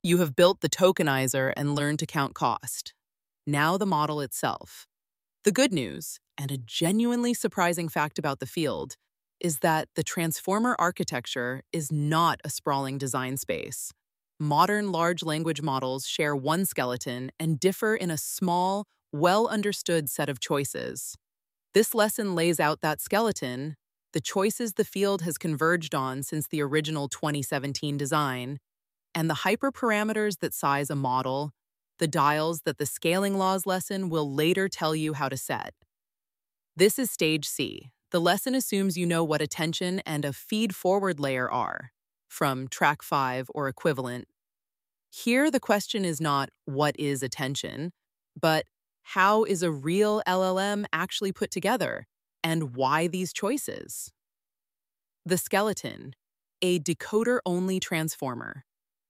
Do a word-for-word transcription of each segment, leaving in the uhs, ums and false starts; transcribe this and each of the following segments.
You have built the tokenizer and learned to count cost. Now the model itself. The good news, and a genuinely surprising fact about the field, is that the transformer architecture is not a sprawling design space. Modern large language models share one skeleton and differ in a small, well-understood set of choices. This lesson lays out that skeleton, the choices the field has converged on since the original twenty seventeen design, and the hyperparameters that size a model, the dials that the scaling laws lesson will later tell you how to set. This is Stage C. The lesson assumes you know what attention and a feed-forward layer are, from Track five or equivalent. Here, the question is not, what is attention, but how is a real L L M actually put together, and why these choices? The skeleton, a decoder-only transformer.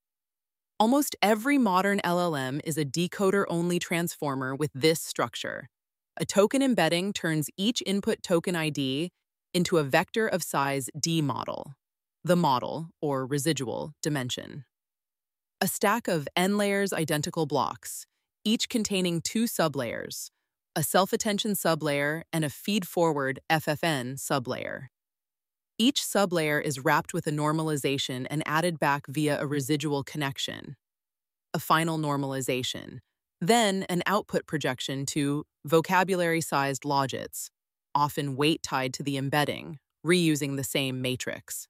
Almost every modern L L M is a decoder-only transformer with this structure. A token embedding turns each input token I D into a vector of size D model, the model, or residual, dimension. A stack of n-layers identical blocks, each containing two sublayers, a self-attention sublayer and a feed-forward F F N sublayer. Each sublayer is wrapped with a normalization and added back via a residual connection, a final normalization, then an output projection to vocabulary-sized logits, often weight tied to the embedding, reusing the same matrix.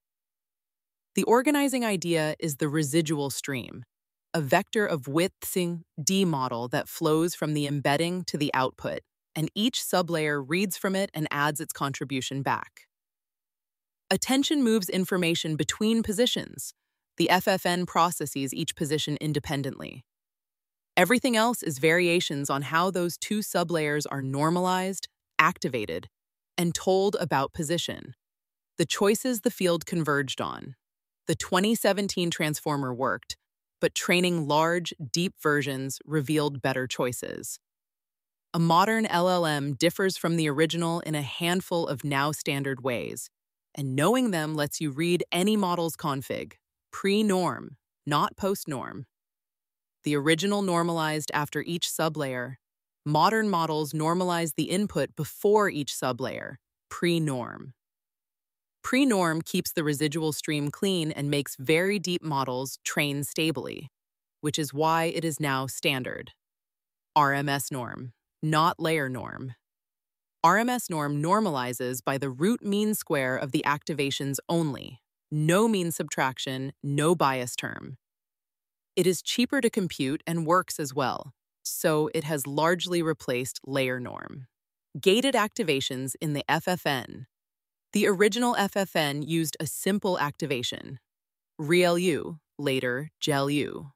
The organizing idea is the residual stream, a vector of widthing D model that flows from the embedding to the output, and each sublayer reads from it and adds its contribution back. Attention moves information between positions. The F F N processes each position independently. Everything else is variations on how those two sublayers are normalized, activated, and told about position. The choices the field converged on. The twenty seventeen transformer worked, but training large, deep versions revealed better choices. A modern L L M differs from the original in a handful of now-standard ways, and knowing them lets you read any model's config, pre-norm, not post-norm. The original normalized after each sublayer. Modern models normalize the input before each sublayer, pre-norm. Pre-norm keeps the residual stream clean and makes very deep models train stably, which is why it is now standard. R M S norm, not layer norm. R M S norm normalizes by the root mean square of the activations only, no mean subtraction, no bias term. It is cheaper to compute and works as well, so it has largely replaced layer norm. Gated activations in the F F N. The original F F N used a simple activation, ReLU, later GelU.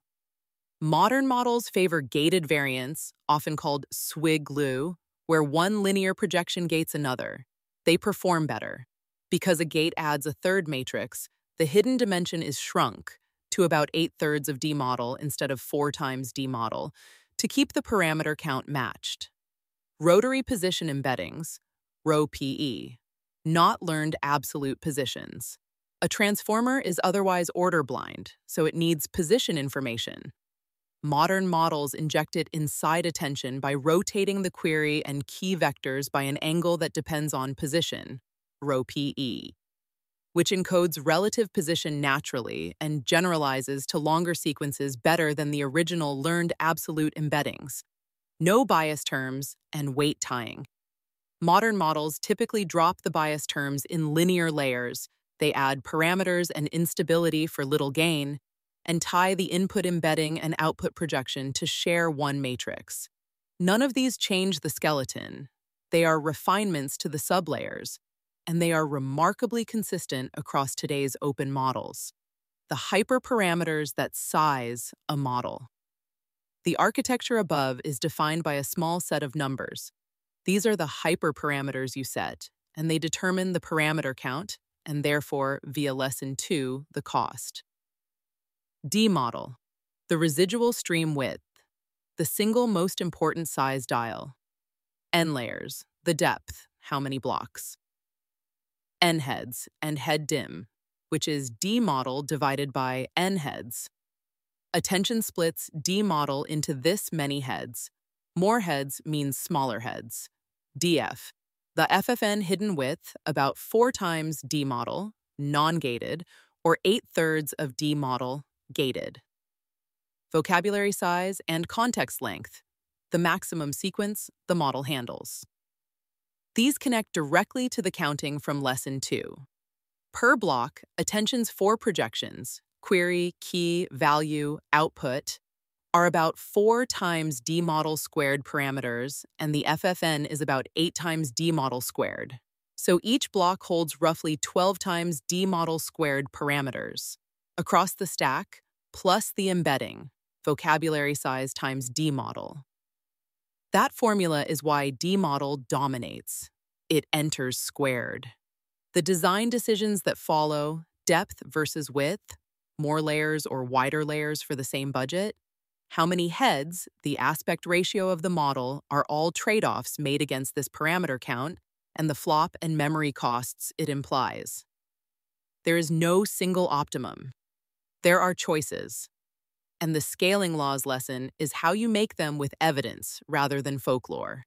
Modern models favor gated variants, often called SWIG-LU, where one linear projection gates another. They perform better. Because a gate adds a third matrix, the hidden dimension is shrunk to about eight-thirds of D model instead of four times D model to keep the parameter count matched. Rotary position embeddings, R O P E, not learned absolute positions. A transformer is otherwise order blind, so it needs position information. Modern models inject it inside attention by rotating the query and key vectors by an angle that depends on position, R O P E, which encodes relative position naturally and generalizes to longer sequences better than the original learned absolute embeddings. No bias terms and weight tying. Modern models typically drop the bias terms in linear layers. They add parameters and instability for little gain, and tie the input embedding and output projection to share one matrix. None of these change the skeleton. They are refinements to the sublayers, and they are remarkably consistent across today's open models. The hyperparameters that size a model. The architecture above is defined by a small set of numbers. These are the hyperparameters you set, and they determine the parameter count, and therefore, via lesson two, the cost. D model, the residual stream width, the single most important size dial. N layers, the depth, how many blocks. N heads and head dim, which is D model divided by N heads. Attention splits D model into this many heads. More heads means smaller heads. D F. The F F N hidden width, about four times D model, non-gated, or eight-thirds of D model, gated. Vocabulary size and context length, the maximum sequence the model handles. These connect directly to the counting from Lesson two. Per block, attention's four projections, query, key, value, output, are about four times D model squared parameters, and the F F N is about eight times D model squared. So each block holds roughly twelve times D model squared parameters. Across the stack, plus the embedding, vocabulary size times D model. That formula is why D model dominates. It enters squared. The design decisions that follow, depth versus width, more layers or wider layers for the same budget, how many heads, the aspect ratio of the model, are all trade-offs made against this parameter count and the flop and memory costs it implies. There is no single optimum. There are choices. And the scaling laws lesson is how you make them with evidence rather than folklore.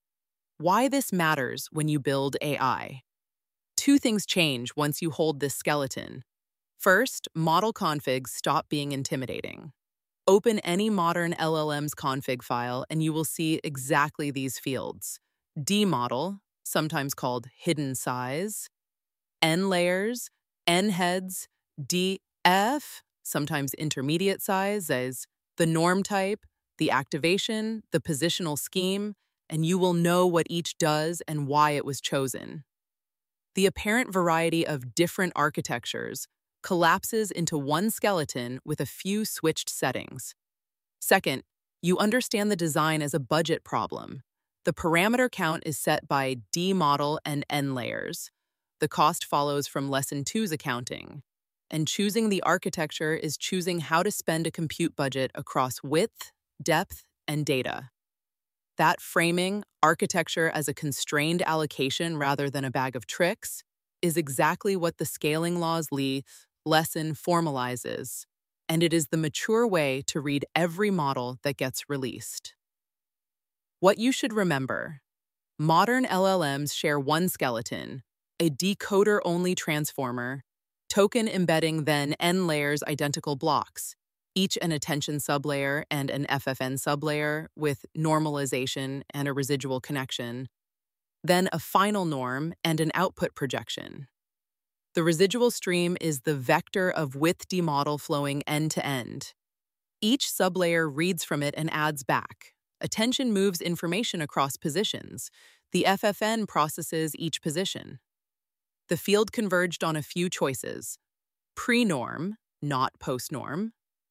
Why this matters when you build A I. Two things change once you hold this skeleton. First, model configs stop being intimidating. Open any modern L L M's config file and you will see exactly these fields. D model, sometimes called hidden size, N layers, N heads, D F, sometimes intermediate size as the norm type, the activation, the positional scheme, and you will know what each does and why it was chosen. The apparent variety of different architectures collapses into one skeleton with a few switched settings. Second, you understand the design as a budget problem. The parameter count is set by D model and N layers. The cost follows from Lesson two's accounting. And choosing the architecture is choosing how to spend a compute budget across width, depth, and data. That framing, architecture as a constrained allocation rather than a bag of tricks, is exactly what the scaling laws Lee lesson formalizes, and it is the mature way to read every model that gets released. What you should remember: modern L L Ms share one skeleton, a decoder-only transformer, token embedding then N layers identical blocks, each an attention sublayer and an F F N sublayer with normalization and a residual connection, then a final norm and an output projection. The residual stream is the vector of width D model flowing end to end. Each sublayer reads from it and adds back. Attention moves information across positions. The F F N processes each position. The field converged on a few choices: pre-norm, not post-norm;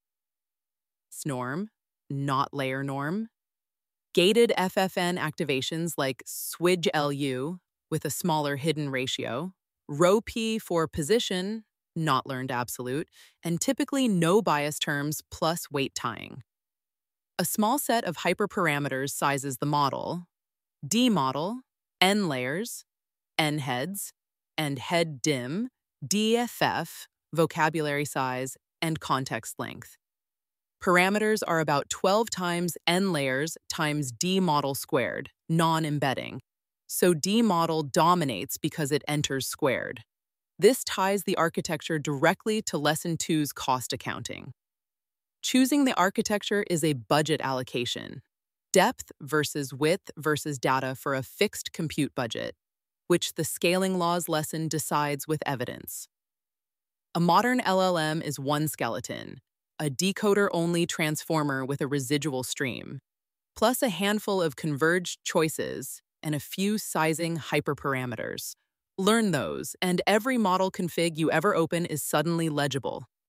snorm, not layer norm; gated F F N activations like swidge L U with a smaller hidden ratio; row P for position, not learned absolute; and typically no bias terms plus weight tying. A small set of hyperparameters sizes the model: D model, N layers, N heads, and head dim, D F F, vocabulary size, and context length. Parameters are about twelve times N layers times D model squared, non-embedding. So D model dominates because it enters squared. This ties the architecture directly to Lesson two's cost accounting. Choosing the architecture is a budget allocation, depth versus width versus data for a fixed compute budget, which the scaling laws lesson decides with evidence. A modern L L M is one skeleton, a decoder-only transformer with a residual stream, plus a handful of converged choices and a few sizing hyperparameters. Learn those, and every model config you ever open is suddenly legible.